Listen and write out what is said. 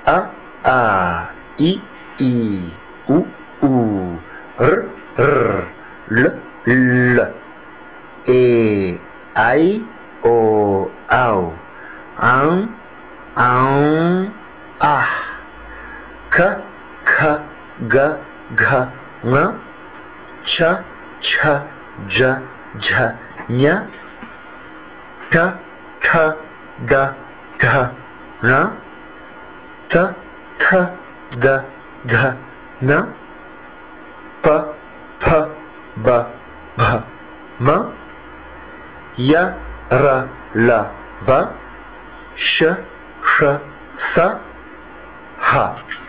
a a i i u u r r l l e i o au ang ah k k g g ng ch ch j j ñ t t d d n t t d d n p p b b m y r l b sh sh s h